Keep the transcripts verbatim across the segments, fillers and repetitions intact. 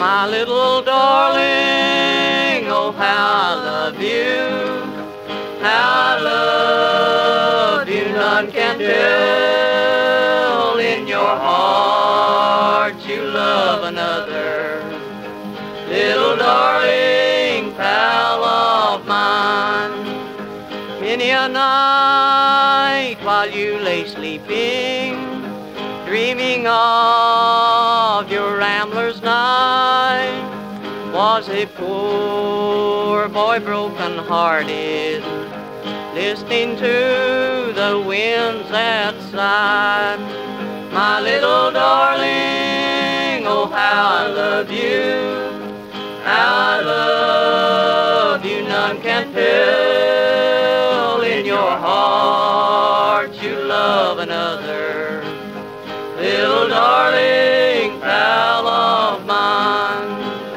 My little darling, oh how I love you, how I love you, none can tell. In your heart you love another, little darling pal of mine. Many a night while you lay sleeping, dreaming of your rambler's night, was a poor boy broken-hearted, listening to the winds that sighed. My little darling, oh how I love you, how I love you, none can tell. In your heart you love another, little darling pal of mine.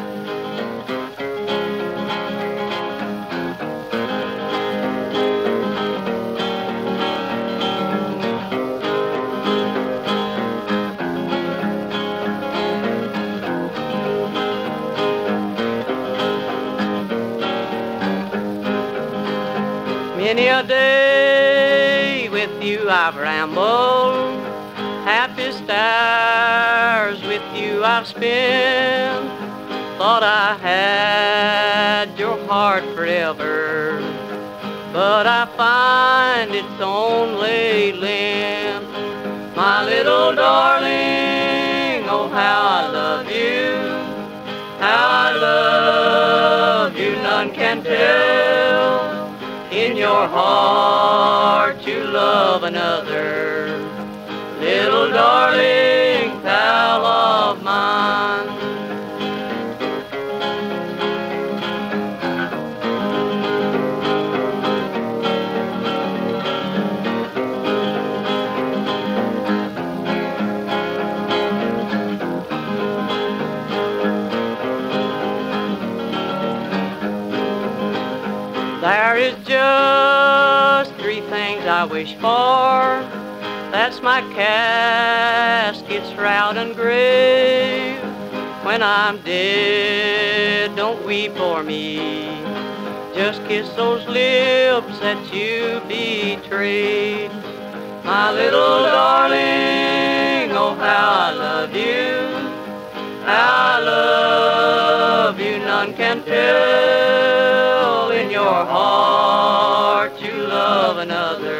Many a day with you I've rambled, happiest hours with you I've spent. Thought I had your heart forever, but I find it's only lent. My little darling, oh how I love you, how I love you, none can tell. In your heart you love another, little darling pal of mine. There is just three things I wish for. That's my casket, shroud, and grave. When I'm dead, don't weep for me. Just kiss those lips that you betrayed. My little darling, oh how I love you, how I love you, none can tell. In your heart you love another,